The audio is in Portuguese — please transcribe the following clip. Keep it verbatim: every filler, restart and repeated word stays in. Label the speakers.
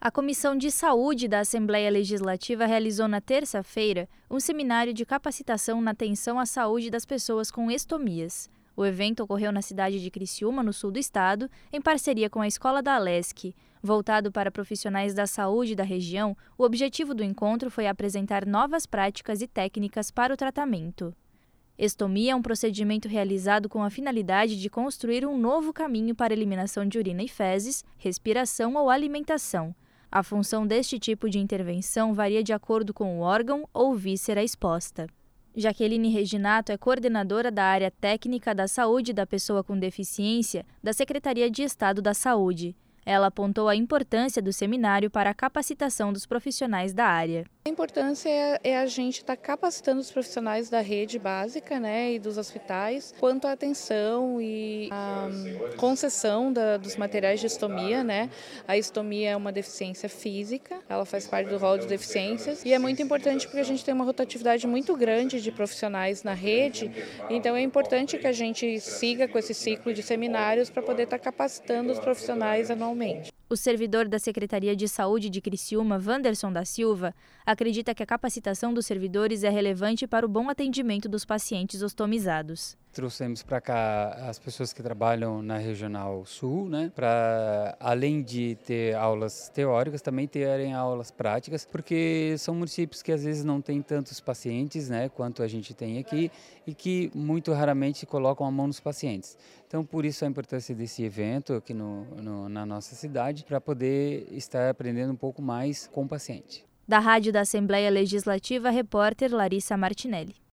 Speaker 1: A Comissão de Saúde da Assembleia Legislativa realizou na terça-feira um seminário de capacitação na atenção à saúde das pessoas com estomias. O evento ocorreu na cidade de Criciúma, no sul do estado, em parceria com a Escola da Alesc. Voltado para profissionais da saúde da região, o objetivo do encontro foi apresentar novas práticas e técnicas para o tratamento. Estomia é um procedimento realizado com a finalidade de construir um novo caminho para eliminação de urina e fezes, respiração ou alimentação. A função deste tipo de intervenção varia de acordo com o órgão ou víscera exposta. Jaqueline Reginato é coordenadora da área técnica da saúde da pessoa com deficiência da Secretaria de Estado da Saúde. Ela apontou a importância do seminário para a capacitação dos profissionais da área.
Speaker 2: A importância é, é a gente estar tá capacitando os profissionais da rede básica, né, e dos hospitais quanto à atenção e a concessão da, dos materiais de estomia, né. A estomia é uma deficiência física, ela faz parte do rol de deficiências e é muito importante porque a gente tem uma rotatividade muito grande de profissionais na rede, então é importante que a gente siga com esse ciclo de seminários para poder estar tá capacitando os profissionais anualmente.
Speaker 1: O servidor da Secretaria de Saúde de Criciúma, Wanderson da Silva, acredita que a capacitação dos servidores é relevante para o bom atendimento dos pacientes ostomizados.
Speaker 3: Trouxemos para cá as pessoas que trabalham na Regional Sul, né, para além de ter aulas teóricas, também terem aulas práticas, porque são municípios que às vezes não têm tantos pacientes, né, quanto a gente tem aqui e que muito raramente colocam a mão nos pacientes. Então, por isso a importância desse evento aqui no, no, na nossa cidade, para poder estar aprendendo um pouco mais com o paciente.
Speaker 1: Da Rádio da Assembleia Legislativa, repórter Larissa Martinelli.